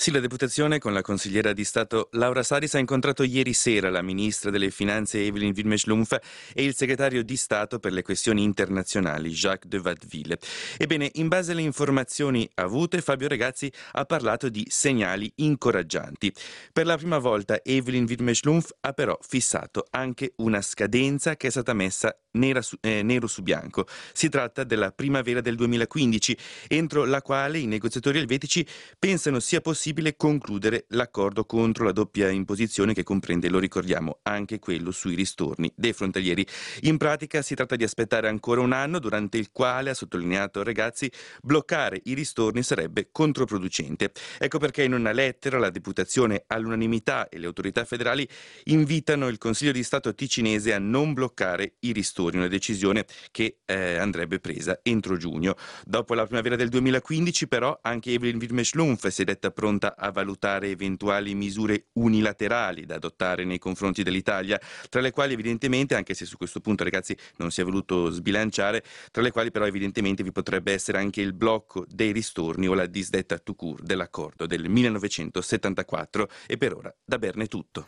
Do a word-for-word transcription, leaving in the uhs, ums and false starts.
Sì, la deputazione con la consigliera di Stato Laura Saris ha incontrato ieri sera la ministra delle Finanze Evelyn Wielmeschlumpf e il segretario di Stato per le questioni internazionali Jacques de Watteville. Ebbene, in base alle informazioni avute, Fabio Regazzi ha parlato di segnali incoraggianti. Per la prima volta Evelyn Wielmeschlumpf ha però fissato anche una scadenza che è stata messa nera su- eh, nero su bianco. Si tratta della primavera del duemilaquindici, entro la quale i negoziatori elvetici pensano sia possibile concludere l'accordo contro la doppia imposizione che comprende, lo ricordiamo, anche quello sui ristorni dei frontalieri. In pratica si tratta di aspettare ancora un anno, durante il quale, ha sottolineato Regazzi, bloccare i ristorni sarebbe controproducente. Ecco perché in una lettera la deputazione all'unanimità e le autorità federali invitano il Consiglio di Stato ticinese a non bloccare i ristorni, una decisione che eh, andrebbe presa entro giugno. Dopo la primavera del duemilaquindici, però, anche Evelyn Wielmeschlumpf si è detta pronta a valutare eventuali misure unilaterali da adottare nei confronti dell'Italia, tra le quali evidentemente, anche se su questo punto ragazzi non si è voluto sbilanciare, tra le quali però evidentemente vi potrebbe essere anche il blocco dei ristorni o la disdetta tout court dell'accordo del millenovecentosettantaquattro. E per ora da Berna è tutto.